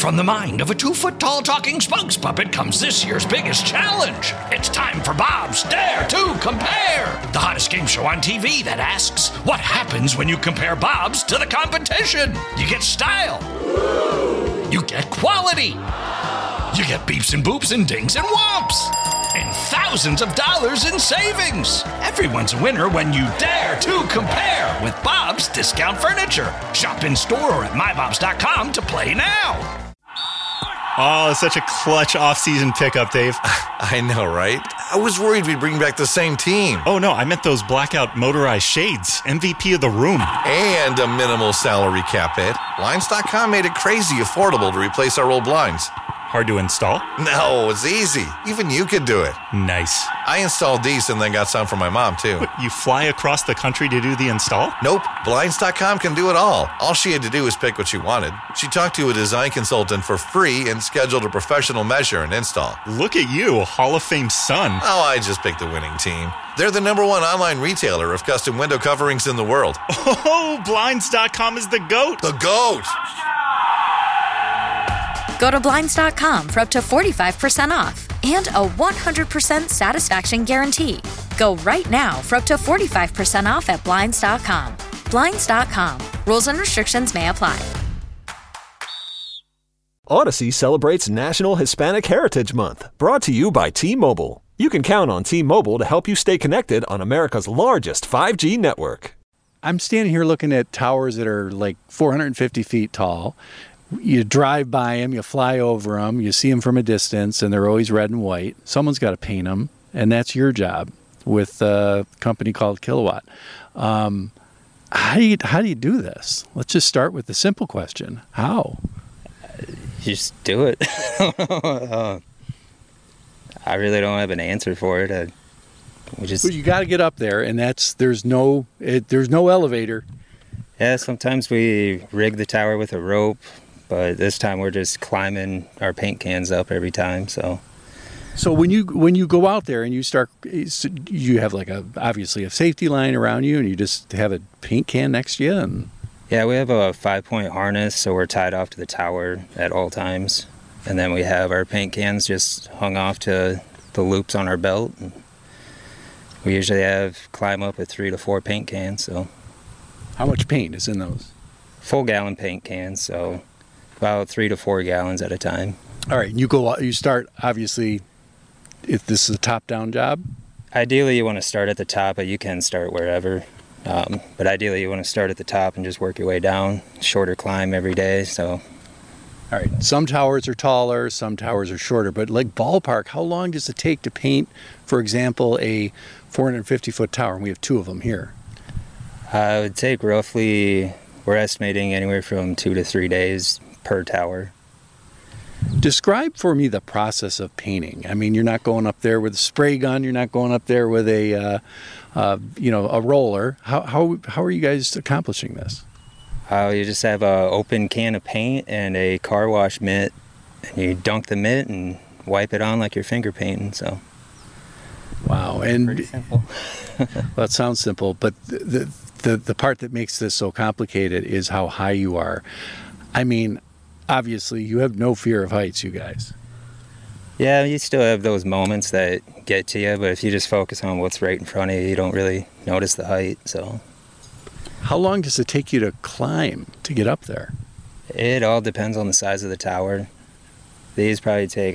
From the mind of a 2-foot-tall talking spokes puppet comes this year's biggest challenge. It's time for Bob's Dare to Compare, the hottest game show on TV that asks, what happens when you compare Bobs to the competition? You get style. You get quality. You get beeps and boops and dings and whomps. And thousands of dollars in savings. Everyone's a winner when you dare to compare with Bob's Discount Furniture. Shop in store or at mybobs.com to play now. Oh, such a clutch off-season pickup, Dave. I know, right? I was worried we'd bring back the same team. Oh, no, I meant those blackout motorized shades. MVP of the room. And a minimal salary cap hit. Blinds.com made it crazy affordable to replace our old blinds. Hard to install? No, it's easy. Even you could do it. Nice. I installed these and then got some for my mom, too. What, you fly across the country to do the install? Nope. Blinds.com can do it all. All she had to do was pick what she wanted. She talked to a design consultant for free and scheduled a professional measure and install. Look at you, Hall of Fame son. Oh, I just picked the winning team. They're the #1 online retailer of custom window coverings in the world. Oh, Blinds.com is the GOAT. The GOAT! Go to Blinds.com for up to 45% off and a 100% satisfaction guarantee. Go right now for up to 45% off at Blinds.com. Blinds.com. Rules and restrictions may apply. Odyssey celebrates National Hispanic Heritage Month, brought to you by T-Mobile. You can count on T-Mobile to help you stay connected on America's largest 5G network. I'm standing here looking at towers that are like 450 feet tall. You drive by them, you fly over them, you see them from a distance, and they're always red and white. Someone's got to paint them, and that's your job with a company called Kilowatt. How do you do this? Let's just start with the simple question. How? You just do it. I really don't have an answer for it. But you got to get up there, and there's no elevator. Yeah, sometimes we rig the tower with a rope. But this time we're just climbing our paint cans up every time. So when you go out there and you have obviously a safety line around you, and you just have a paint can next to you. And yeah, we have a 5-point harness, so we're tied off to the tower at all times. And then we have our paint cans just hung off to the loops on our belt. And we usually climb up with 3 to 4 paint cans. So how much paint is in those? Full gallon paint cans, so about 3 to 4 gallons at a time. All right, you start, obviously, if this is a top-down job? Ideally, you want to start at the top, but you can start wherever. But ideally, you want to start at the top and just work your way down. Shorter climb every day, so. All right, some towers are taller, some towers are shorter, but like ballpark, how long does it take to paint, for example, a 450-foot tower? And we have 2 of them here. It would take roughly, we're estimating anywhere from 2 to 3 days per tower. Describe for me the process of painting. I mean, you're not going up there with a spray gun. You're not going up there with a roller. How are you guys accomplishing this? You just have an open can of paint and a car wash mitt, and you dunk the mitt and wipe it on like you're finger painting. So. Wow, and pretty simple. Well, it sounds simple, but the part that makes this so complicated is how high you are. I mean, obviously, you have no fear of heights, you guys. Yeah, you still have those moments that get to you, but if you just focus on what's right in front of you, you don't really notice the height. So, how long does it take you to climb to get up there? It all depends on the size of the tower. These probably take,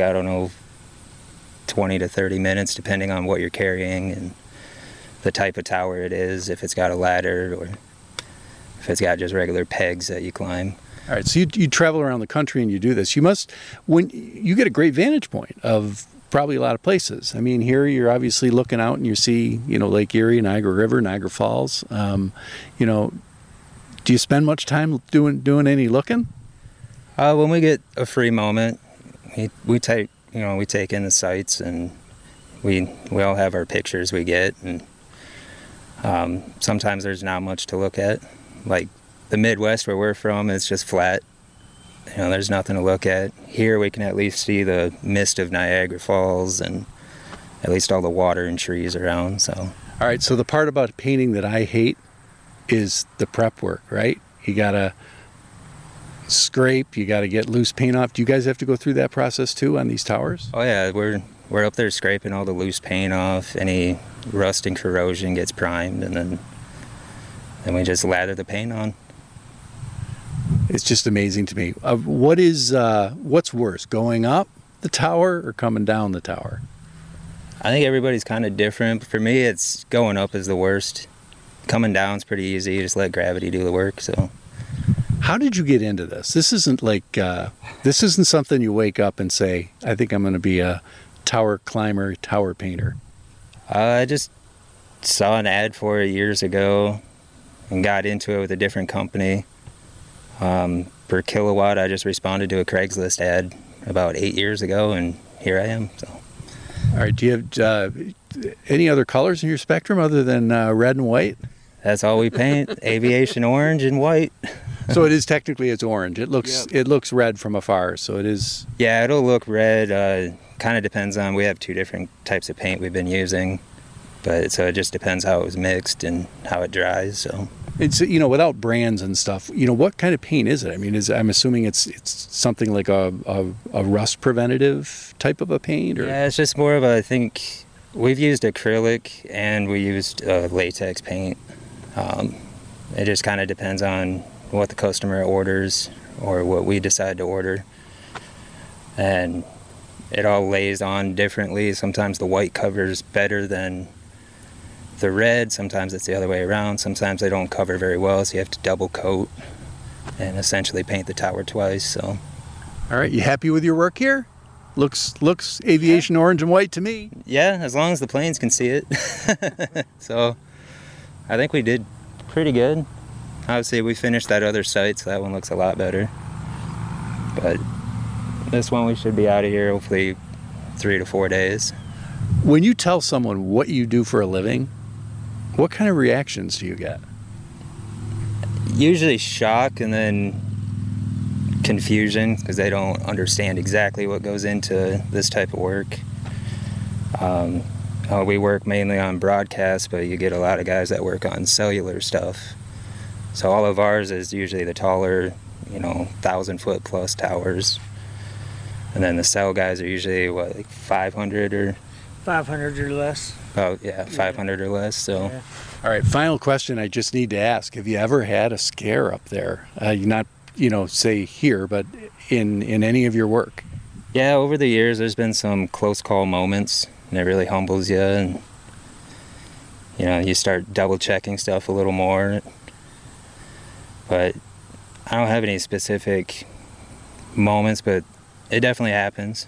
20 to 30 minutes, depending on what you're carrying and the type of tower it is, if it's got a ladder or if it's got just regular pegs that you climb. All right, so you travel around the country and you do this. When you get a great vantage point of probably a lot of places. I mean, here you're obviously looking out and you see, Lake Erie, Niagara River, Niagara Falls. Do you spend much time doing any looking? When we get a free moment, we take in the sights, and we all have our pictures we get, and sometimes there's not much to look at. Like the Midwest where we're from, it's just flat. There's nothing to look at. Here we can at least see the mist of Niagara Falls and at least all the water and trees around. So. All right, so the part about painting that I hate is the prep work, right? You gotta scrape, you got to get loose paint off. Do you guys have to go through that process too on these towers? Oh yeah, we're up there scraping all the loose paint off. Any rust and corrosion gets primed, and then we just lather the paint on. It's just amazing to me. What's worse, going up the tower or coming down the tower? I think everybody's kind of different. For me, it's going up is the worst. Coming down's pretty easy. You just let gravity do the work. So, how did you get into this? This isn't something you wake up and say, I think I'm going to be a tower climber, tower painter. I just saw an ad for it years ago and got into it with a different company. Per kilowatt, I just responded to a Craigslist ad about 8 years ago, and here I am. So, all right. Do you have any other colors in your spectrum other than red and white? That's all we paint: aviation orange and white. So it's orange. It looks red from afar. So it is. Yeah, it'll look red. Kind of depends on. We have two different types of paint we've been using, so it just depends how it was mixed and how it dries. So. It's, without brands and stuff, what kind of paint is it? I mean, I'm assuming it's something like a rust preventative type of a paint? Or? Yeah, it's just more of I think we've used acrylic and we used latex paint. It just kind of depends on what the customer orders or what we decide to order. And it all lays on differently. Sometimes the white covers better than the red, sometimes it's the other way around. Sometimes they don't cover very well, so you have to double coat and essentially paint the tower twice. So, all right, you happy with your work here? Looks aviation orange and white to me. Yeah, as long as the planes can see it. So, I think we did pretty good. Obviously, we finished that other site, so that one looks a lot better. But this one, we should be out of here hopefully 3 to 4 days. When you tell someone what you do for a living, what kind of reactions do you get? Usually shock and then confusion because they don't understand exactly what goes into this type of work. We work mainly on broadcast, but you get a lot of guys that work on cellular stuff. So all of ours is usually the taller, 1,000-foot plus towers. And then the cell guys are usually, 500 or... 500 or less. Oh, yeah, 500 or less, so. Yeah. All right, final question I just need to ask. Have you ever had a scare up there? Not, say here, but in any of your work? Yeah, over the years, there's been some close call moments, and it really humbles you, and, you start double-checking stuff a little more. But I don't have any specific moments, but it definitely happens.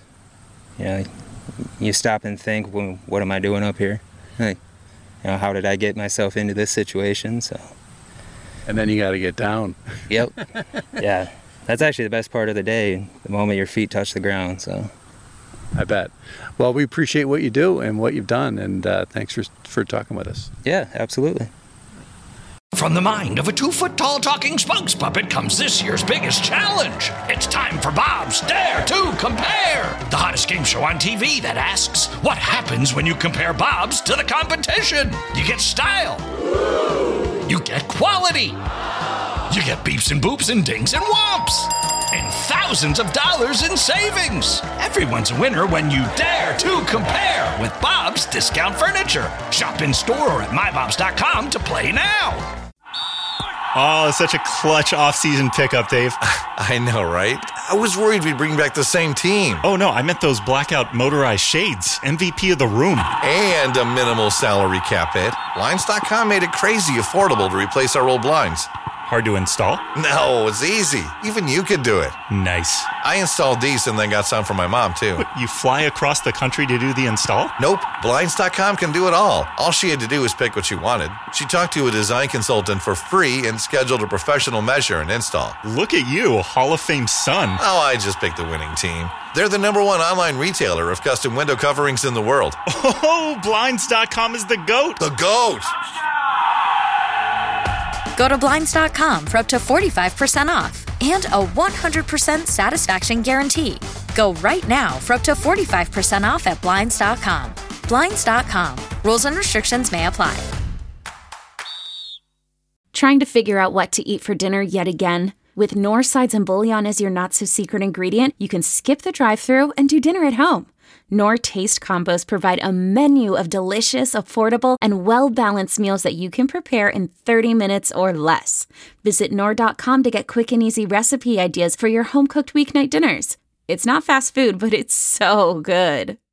You stop and think, well, what am I doing up here? How did I get myself into this situation? So, and then you got to get down. Yep. Yeah, that's actually the best part of the day, the moment your feet touch the ground. So, I bet. Well, we appreciate what you do and what you've done, and thanks for talking with us. Yeah, absolutely. From the mind of a 2-foot-tall talking spokes puppet comes this year's biggest challenge. It's time for Bob's Dare to Compare, the hottest game show on TV that asks, what happens when you compare Bob's to the competition? You get style. You get quality. You get beeps and boops and dings and whomps. And thousands of dollars in savings. Everyone's a winner when you dare to compare with Bob's Discount Furniture. Shop in store or at mybobs.com to play now. Oh, such a clutch off-season pickup, Dave. I know, right? I was worried we'd bring back the same team. Oh, no, I meant those blackout motorized shades. MVP of the room. And a minimal salary cap hit. Blinds.com made it crazy affordable to replace our old blinds. Hard to install? No, it's easy. Even you could do it. Nice. I installed these and then got some for my mom, too. But you fly across the country to do the install? Nope. Blinds.com can do it all. All she had to do was pick what she wanted. She talked to a design consultant for free and scheduled a professional measure and install. Look at you, Hall of Fame son. Oh, I just picked the winning team. They're the #1 online retailer of custom window coverings in the world. Oh, Blinds.com is the GOAT. The GOAT! Go to Blinds.com for up to 45% off and a 100% satisfaction guarantee. Go right now for up to 45% off at Blinds.com. Blinds.com. Rules and restrictions may apply. Trying to figure out what to eat for dinner yet again? With Knorr sides and bouillon as your not-so-secret ingredient, you can skip the drive-thru and do dinner at home. Knorr Taste Combos provide a menu of delicious, affordable, and well-balanced meals that you can prepare in 30 minutes or less. Visit Knorr.com to get quick and easy recipe ideas for your home-cooked weeknight dinners. It's not fast food, but it's so good.